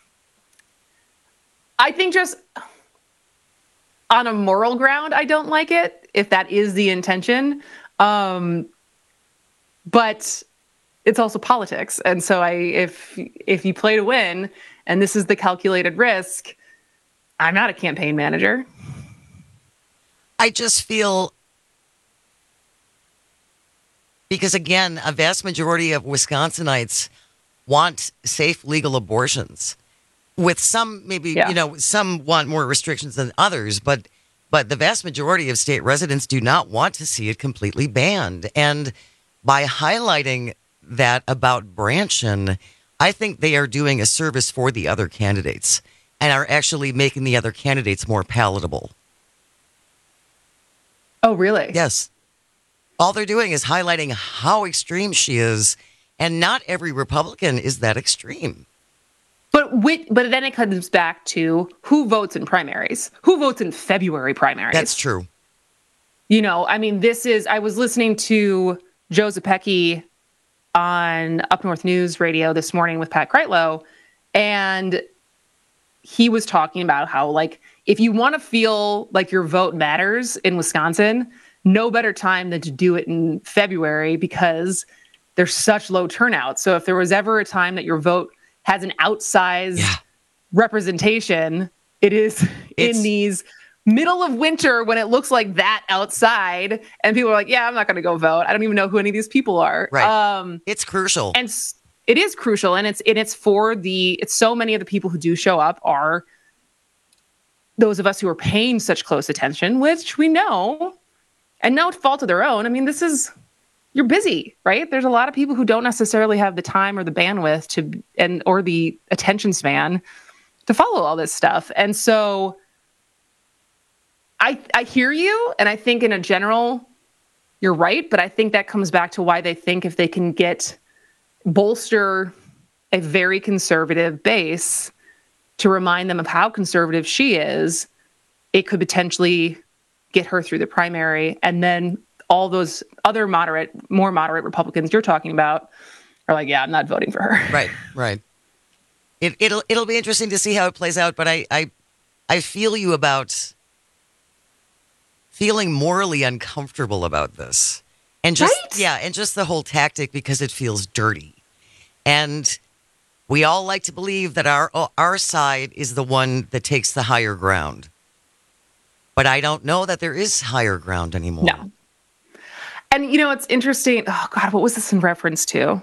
I think just on a moral ground, I don't like it, if that is the intention. Um, but it's also politics. And so I, if, if you play to win and this is the calculated risk, I'm not a campaign manager. I just feel, because again, a vast majority of Wisconsinites want safe, legal abortions. With some, maybe, yeah. you know, some want more restrictions than others, but but the vast majority of state residents do not want to see it completely banned. And by highlighting that about Brandtjen, I think they are doing a service for the other candidates and are actually making the other candidates more palatable. Oh, really? Yes. All they're doing is highlighting how extreme she is, and not every Republican is that extreme. But with, but then it comes back to who votes in primaries, who votes in February primaries. That's true. You know, I mean, this is, I was listening to Joe Zepecki on Up North News Radio this morning with Pat Kreitlow, and he was talking about how, like, if you want to feel like your vote matters in Wisconsin, no better time than to do it in February because there's such low turnout. So if there was ever a time that your vote has an outsized yeah. representation, it is it's, in these middle of winter when it looks like that outside and people are like, yeah, I'm not going to go vote. I don't even know who any of these people are. Right. Um, it's crucial. And it is crucial. And it's, and it's for the, it's so many of the people who do show up are those of us who are paying such close attention, which we know, and no fault of their own. I mean, this is, you're busy, right? There's a lot of people who don't necessarily have the time or the bandwidth to, and, or the attention span to follow all this stuff. And so I, I hear you. And I think in a general, you're right. But I think that comes back to why they think if they can get bolster a very conservative base to remind them of how conservative she is, it could potentially get her through the primary. And then all those other moderate, more moderate Republicans you're talking about are like, yeah, I'm not voting for her. Right, right. It, it'll it'll be interesting to see how it plays out. But I I, I feel you about feeling morally uncomfortable about this, and just right? yeah, and just the whole tactic because it feels dirty, and we all like to believe that our our side is the one that takes the higher ground. But I don't know that there is higher ground anymore. No. And, you know, it's interesting. Oh, God, what was this in reference to?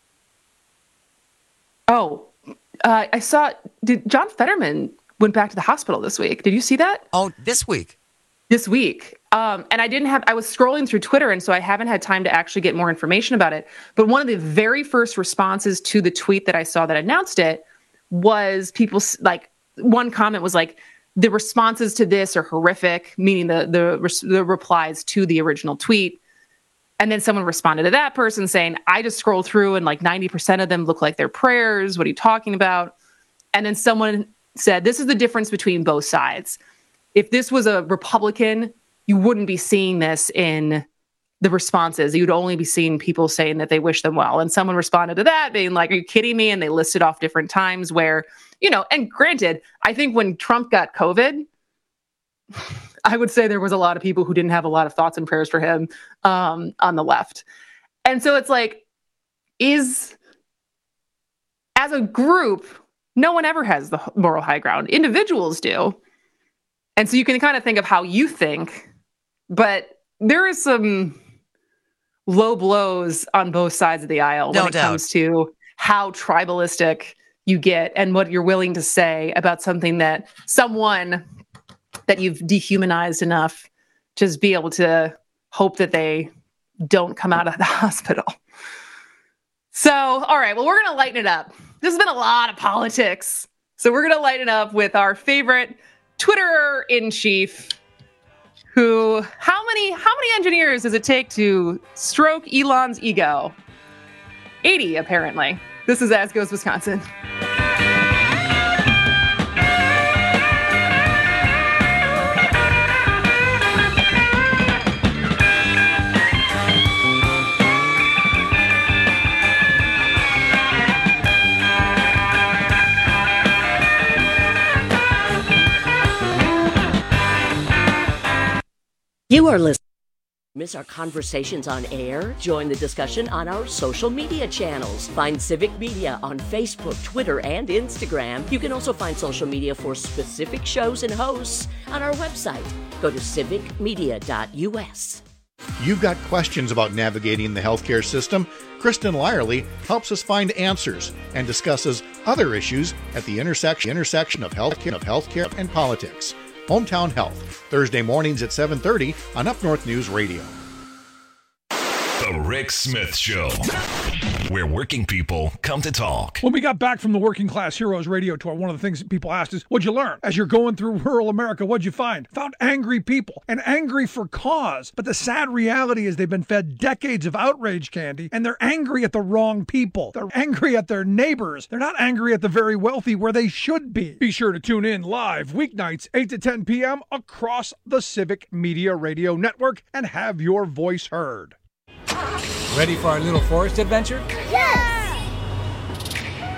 Oh, uh, I saw, did John Fetterman went back to the hospital this week. Did you see that? Oh, this week. This week. Um, and I didn't have, I was scrolling through Twitter, and so I haven't had time to actually get more information about it. But one of the very first responses to the tweet that I saw that announced it was people, like, one comment was like, the responses to this are horrific, meaning the the the replies to the original tweet. And then someone responded to that person saying, I just scrolled through and like ninety percent of them look like they're prayers. What are you talking about? And then someone said, this is the difference between both sides. If this was a Republican, you wouldn't be seeing this in the responses. You'd only be seeing people saying that they wish them well. And someone responded to that being like, are you kidding me? And they listed off different times where, you know, and granted, I think when Trump got COVID, I would say there was a lot of people who didn't have a lot of thoughts and prayers for him um, on the left. And so it's like, is, as a group, no one ever has the moral high ground. Individuals do. And so you can kind of think of how you think, but there is some low blows on both sides of the aisle No when it doubt. comes to how tribalistic you get and what you're willing to say about something that someone that you've dehumanized enough to just be able to hope that they don't come out of the hospital. So, all right, well, we're going to lighten it up. There's been a lot of politics. So we're going to lighten it up with our favorite Twitterer in chief, who, how many, how many engineers does it take to stroke Elon's ego? eighty, apparently. This is As Goes Wisconsin. You are listening. Miss our conversations on air? Join the discussion on our social media channels. Find Civic Media on Facebook, Twitter, and Instagram. You can also find social media for specific shows and hosts on our website. Go to civic media dot u s. You've got questions about navigating the healthcare system? Kristen Lyerly helps us find answers and discusses other issues at the intersection intersection of healthcare, of healthcare and politics. Hometown Health, Thursday mornings at seven thirty on Up North News Radio. The Rick Smith Show, where working people come to talk. When we got back from the Working Class Heroes radio tour, one of the things that people asked is, what'd you learn? As you're going through rural America, what'd you find? Found angry people, and angry for cause. But the sad reality is they've been fed decades of outrage candy, and they're angry at the wrong people. They're angry at their neighbors. They're not angry at the very wealthy where they should be. Be sure to tune in live weeknights, eight to ten p.m. across the Civic Media Radio Network and have your voice heard. Ready for our little forest adventure? Yes!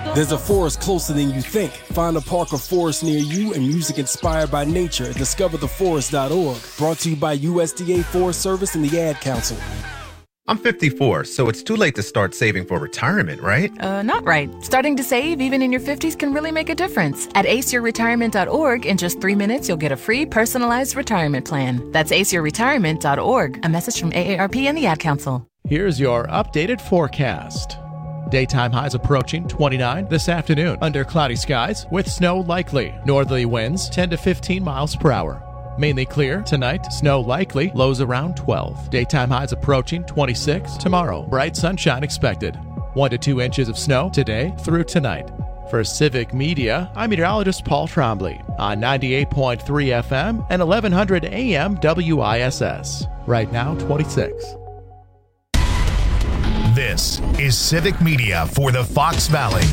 There's a forest closer than you think. Find a park or forest near you and music inspired by nature at discover the forest dot org. Brought to you by U S D A Forest Service and the Ad Council. I'm fifty-four, so it's too late to start saving for retirement, right? Uh, not right. Starting to save even in your fifties can really make a difference. At ace your retirement dot org, in just three minutes, you'll get a free personalized retirement plan. That's ace your retirement dot org. A message from A A R P and the Ad Council. Here's your updated forecast. Daytime highs approaching twenty-nine this afternoon under cloudy skies with snow likely. Northerly winds ten to fifteen miles per hour. Mainly clear tonight, snow likely, lows around twelve. Daytime highs approaching twenty-six tomorrow. Bright sunshine expected. one to two inches of snow today through tonight. For Civic Media, I'm meteorologist Paul Trombley on ninety-eight point three F M and eleven hundred A M W I S S. Right now, twenty-six. This is Civic Media for the Fox Valley.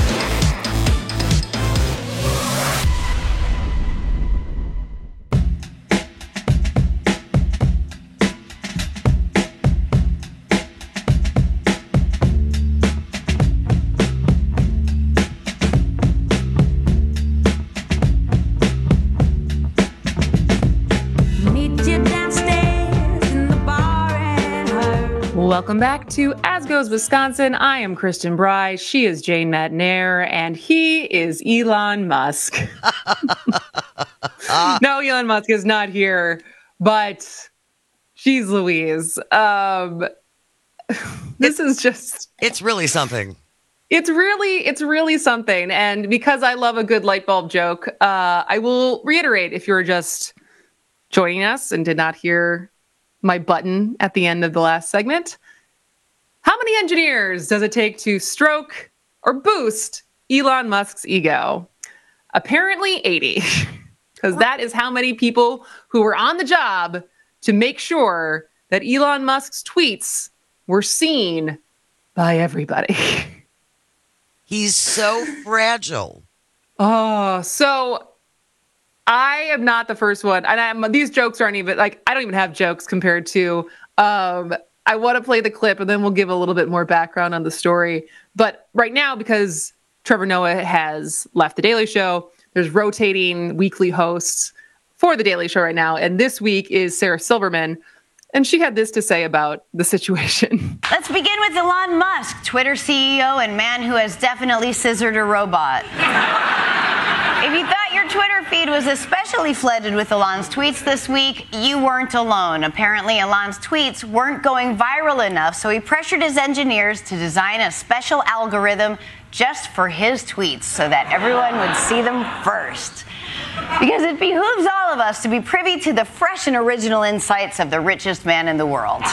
Welcome back to As Goes Wisconsin. I am Kristen Bry. She is Jane Matnair, and he is Elon Musk. No, Elon Musk is not here, but she's Louise. Um, this is just... It's really something. It's really, it's really something. And because I love a good light bulb joke, uh, I will reiterate, if you're just joining us and did not hear my button at the end of the last segment, how many engineers does it take to stroke or boost Elon Musk's ego? Apparently eighty, because that is how many people who were on the job to make sure that Elon Musk's tweets were seen by everybody. He's so fragile. Oh, so I am not the first one. And I'm, these jokes aren't even, like, I don't even have jokes compared to, um, I want to play the clip and then we'll give a little bit more background on the story. But right now, because Trevor Noah has left The Daily Show, there's rotating weekly hosts for The Daily Show right now. And this week is Sarah Silverman. And she had this to say about the situation. Let's begin with Elon Musk, Twitter C E O and man who has definitely scissored a robot. If you thought your Twitter feed was especially flooded with Elon's tweets this week, you weren't alone. Apparently, Elon's tweets weren't going viral enough, so he pressured his engineers to design a special algorithm just for his tweets so that everyone would see them first. Because it behooves all of us to be privy to the fresh and original insights of the richest man in the world.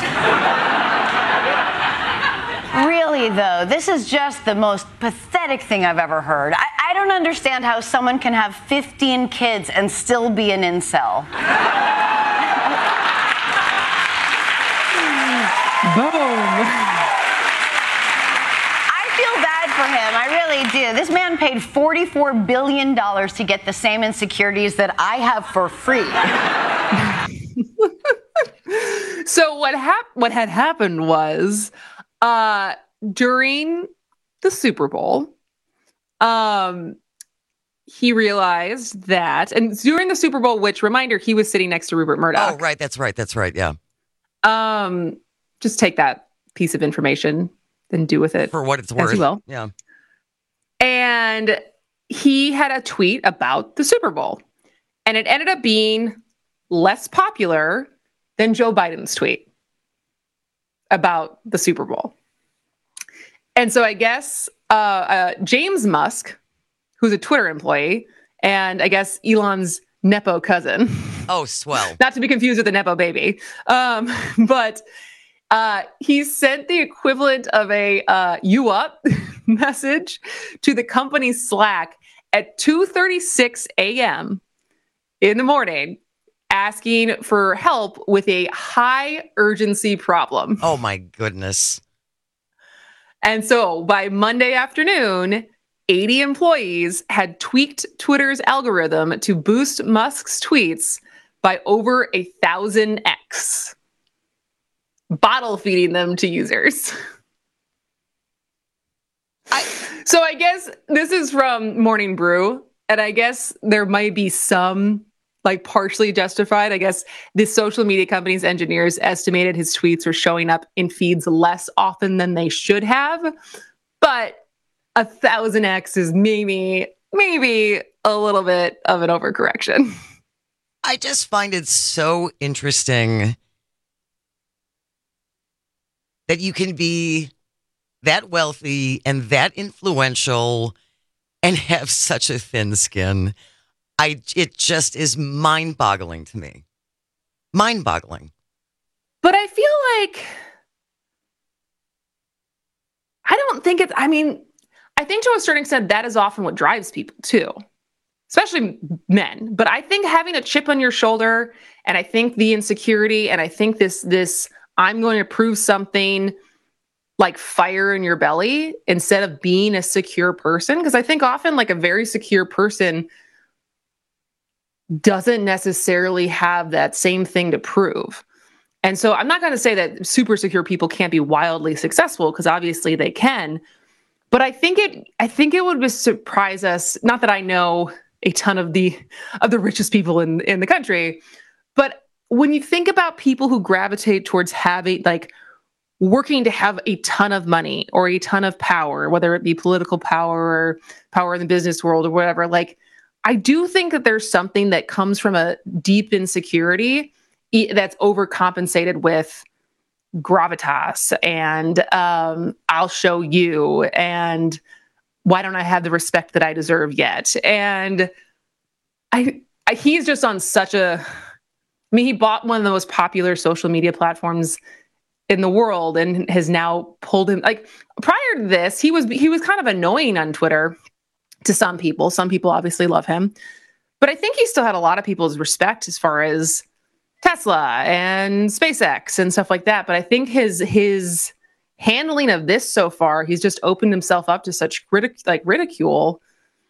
Really, though, this is just the most pathetic thing I've ever heard. I, I don't understand how someone can have fifteen kids and still be an incel. Boom. I feel bad for him. I really do. This man paid forty-four billion dollars to get the same insecurities that I have for free. So what hap- what had happened was, uh, during the Super Bowl, um, he realized that, and during the Super Bowl, which, reminder, he was sitting next to Rupert Murdoch. Oh, right. That's right. That's right. Yeah. Um, just take that piece of information and do with it for what it's worth. As you will. Yeah. And he had a tweet about the Super Bowl, and it ended up being less popular than Joe Biden's tweet about the Super Bowl. And so I guess uh, uh, James Musk, who's a Twitter employee, and I guess Elon's Nepo cousin. Oh, swell. Not to be confused with the Nepo baby. Um, but uh, he sent the equivalent of a uh, you up message to the company's Slack at two thirty-six a.m. in the morning, asking for help with a high urgency problem. Oh, my goodness. And so by Monday afternoon, eighty employees had tweaked Twitter's algorithm to boost Musk's tweets by over a thousand X, bottle feeding them to users. I, So I guess this is from Morning Brew, and I guess there might be some like partially justified. I guess this social media company's engineers estimated his tweets were showing up in feeds less often than they should have, but a thousand X is maybe, maybe a little bit of an overcorrection. I just find it so interesting that you can be that wealthy and that influential and have such a thin skin. I, it just is mind-boggling to me. Mind-boggling. But I feel like, I don't think it's, I mean, I think to a certain extent that is often what drives people too, especially men. But I think having a chip on your shoulder, and I think the insecurity, and I think this, this, I'm going to prove something, like fire in your belly instead of being a secure person. Because I think often like a very secure person doesn't necessarily have that same thing to prove. And so I'm not going to say that super secure people can't be wildly successful, because obviously they can. But I think it I think it would surprise us, not that I know a ton of the of the richest people in, in the country, but when you think about people who gravitate towards having like working to have a ton of money or a ton of power, whether it be political power or power in the business world or whatever, like, I do think that there's something that comes from a deep insecurity that's overcompensated with gravitas and um, I'll show you, and why don't I have the respect that I deserve yet? And I, I he's just on such a, I mean, he bought one of the most popular social media platforms in the world and has now pulled him. Like prior to this, he was he was kind of annoying on Twitter to some people. Some people obviously love him, but I think he still had a lot of people's respect as far as Tesla and SpaceX and stuff like that. But I think his his handling of this so far, he's just opened himself up to such ridic- like ridicule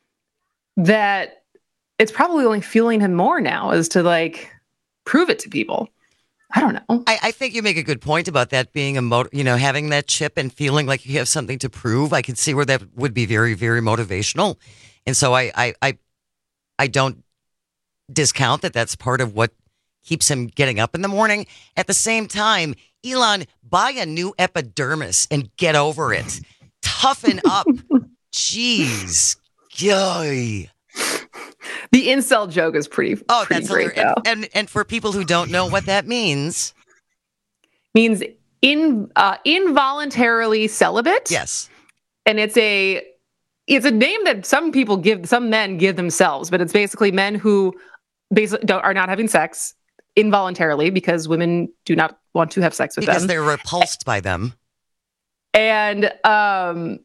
that it's probably only fueling him more now, as to like prove it to people. I don't know. I, I think you make a good point about that being a motiv- you know, having that chip and feeling like you have something to prove. I can see where that would be very, very motivational. And so I, I, I, I don't discount that that's part of what keeps him getting up in the morning. At the same time, Elon, buy a new epidermis and get over it. Toughen up. Jeez. Yoy. The incel joke is pretty, oh, pretty that's great, and, though. and and for people who don't know what that means, means in uh, involuntarily celibate. Yes, and it's a it's a name that some people give, some men give themselves, but it's basically men who basically don't, are not having sex involuntarily because women do not want to have sex with because them because they're repulsed by them, and um.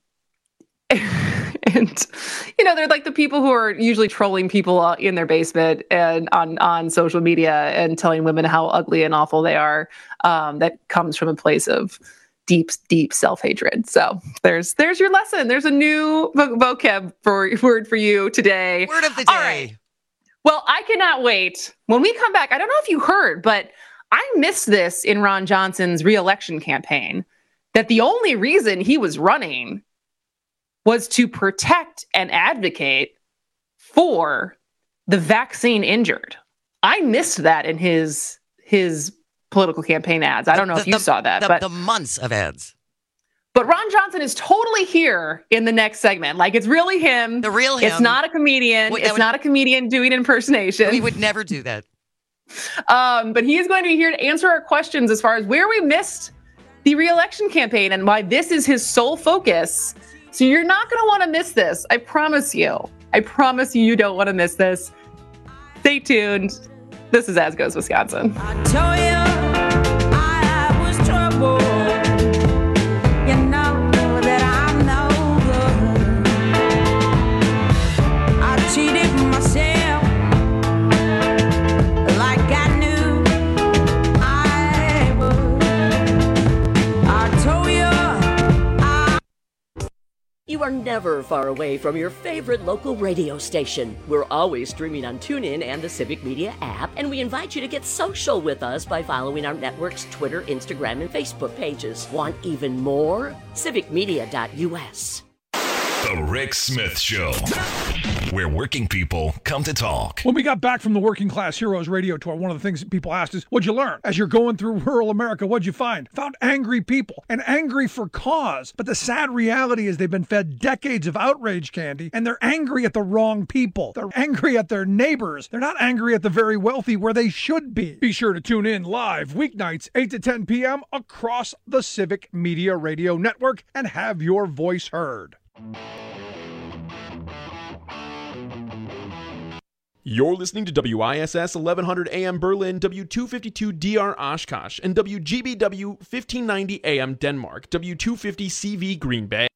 And, you know, they're like the people who are usually trolling people uh, in their basement and on, on social media and telling women how ugly and awful they are. Um, that comes from a place of deep, deep self-hatred. So there's there's your lesson. There's a new vo- vocab for word for you today. Word of the day. All right. Well, I cannot wait. When we come back, I don't know if you heard, but I missed this in Ron Johnson's re-election campaign, that the only reason he was running was to protect and advocate for the vaccine injured. I missed that in his his political campaign ads. I don't know the, if you the, saw that, the, but the months of ads. But Ron Johnson is totally here in the next segment. Like, it's really him. The real him. It's not a comedian. Well, it's would, not a comedian doing impersonation. We would never do that. Um, but he is going to be here to answer our questions as far as where we missed the re-election campaign and why this is his sole focus. So you're not going to want to miss this. I promise you. I promise you, you don't want to miss this. Stay tuned. This is As Goes Wisconsin. I tell you, I was trouble. You know that I'm no good. I cheated myself like I knew I would. I told you. You are never far away from your favorite local radio station. We're always streaming on TuneIn and the Civic Media app, and we invite you to get social with us by following our network's Twitter, Instagram, and Facebook pages. Want even more? civic media dot U S. The Rick Smith Show, where working people come to talk. When we got back from the Working Class Heroes radio tour, one of the things that people asked is, what'd you learn? As you're going through rural America, what'd you find? Found angry people, and angry for cause. But the sad reality is they've been fed decades of outrage candy, and they're angry at the wrong people. They're angry at their neighbors. They're not angry at the very wealthy where they should be. Be sure to tune in live weeknights, eight to ten p.m. across the Civic Media Radio Network and have your voice heard. You're listening to W I S S eleven hundred A M Berlin, W two fifty-two D R Oshkosh, and W G B W fifteen ninety A M Denmark, W two fifty C V Green Bay.